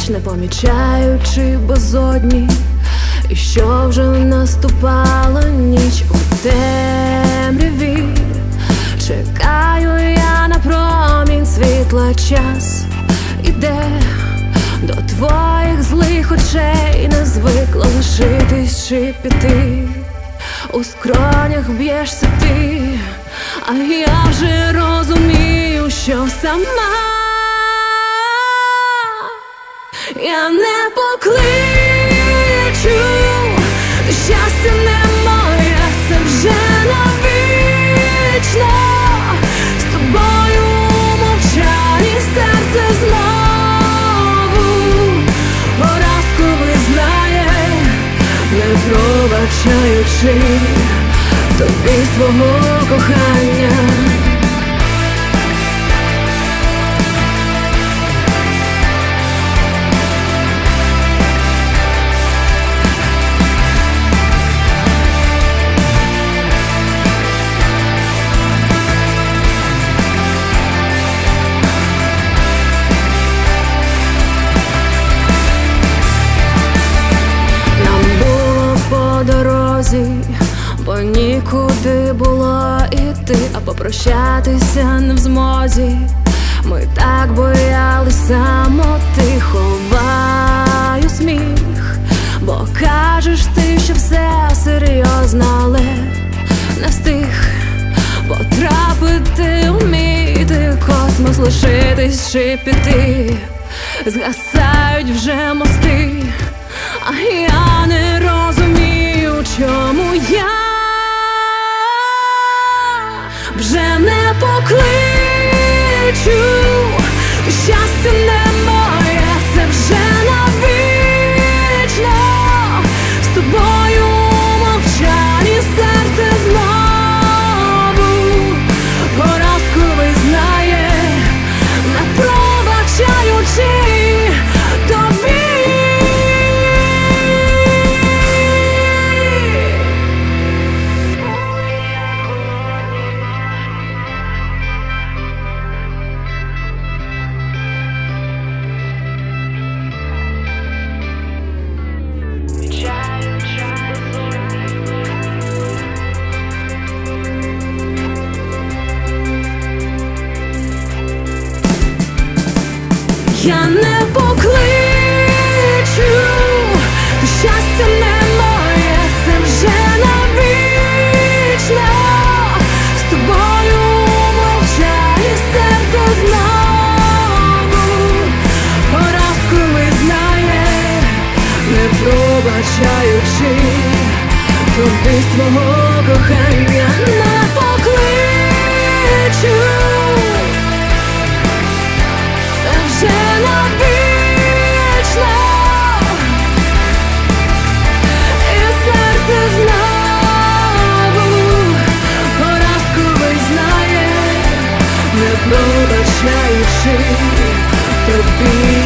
ніч, не помічаючи безодні, і що вже наступала ніч у темряві. Чекаю я на промінь світла, час іде до твоїх злих очей, не звикла лишитись чи піти. У скронях б'єшся ти, а я вже розумію, що сама я не покличу, ти щастя не моє, це вже навічно. З тобою у мовчанні серце знову поразку визнає, не пробачаючи тобі свого кохання. Бо нікуди було іти, а попрощатися не в змозі. Ми так боялись самоти, ховаю сміх, бо кажеш ти, що все серйозно, але не встиг потрапити у мій ти космос, лишитись чи піти. Згасають вже мости, а я не розумію, чому я вже не покличу, щастя не моє, це вже навічно. З тобою у мовчанні серце знову поразку визнає, не пробачаючи тобі. Я не покличу, то щастя не моє, це вже навічно. З тобою у мовчанні серце знову поразку визнає, не пробачаючи тобі свого кохання. Не покличу, вже навічно, і серце знову поразку визнає, не пробачаючи тобі.